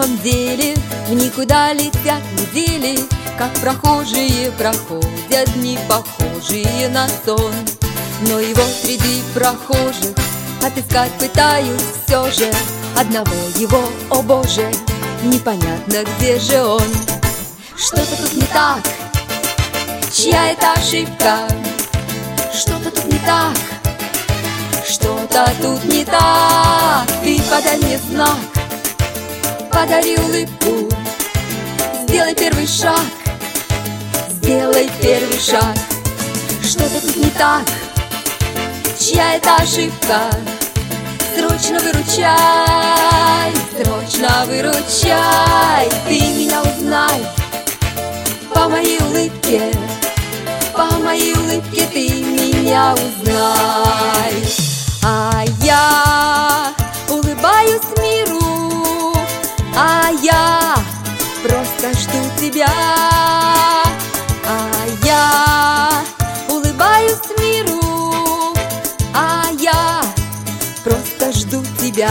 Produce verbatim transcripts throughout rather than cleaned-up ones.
самом деле в никуда летят недели, как прохожие проходят дни, похожие на сон. Но его среди прохожих отыскать пытаюсь все же. Одного его, о боже, непонятно, где же он. Что-то тут не так, чья это ошибка? Что-то тут не так, что-то тут не так. Ты подай мне знак, подари улыбку, сделай первый шаг, сделай первый шаг. Что-то тут не так, чья это ошибка? Срочно выручай, срочно выручай. Ты меня узнай по моей улыбке, по моей улыбке ты меня узнай. А я улыбаюсь миру, а я просто жду тебя. А я улыбаюсь миру, а я просто жду тебя.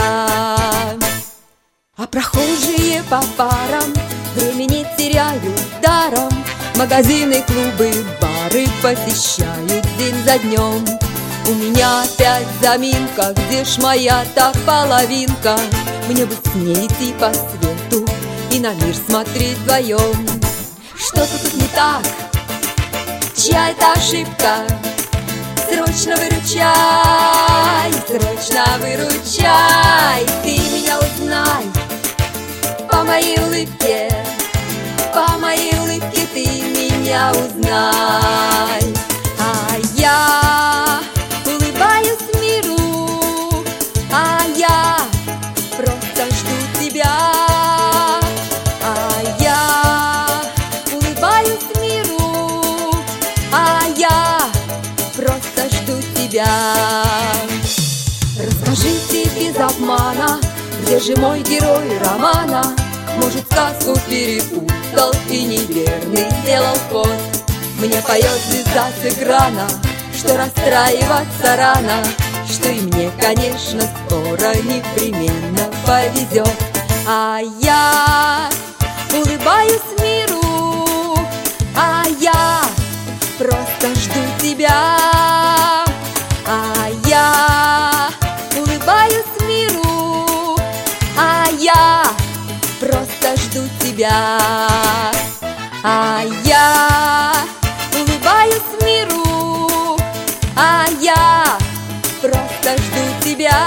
А прохожие по парам времени теряют даром, магазины, клубы, бары посещают день за днем. У меня опять заминка, где ж моя-то половинка? Мне бы с ней идти по свету и на мир смотреть вдвоем. Что-то тут не так, чья это ошибка? Срочно выручай, срочно выручай. Ты меня узнай по моей улыбке, по моей улыбке ты меня узнай. А я улыбаюсь миру, а я просто жду тебя. А я улыбаюсь миру, а я просто жду тебя. Расскажите без обмана, где же мой герой романа? Может, сказку перепутал и неверный сделал ход. Мне поет звезда с экрана, что расстраиваться рано, что и мне, конечно, скоро непременно повезет. А я улыбаюсь миру, а я просто жду тебя. А я улыбаюсь миру, а я просто жду тебя. А я улыбаюсь миру, а я просто жду тебя.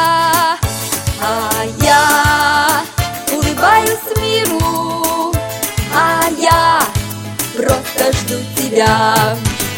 А я улыбаюсь миру, а я просто жду тебя.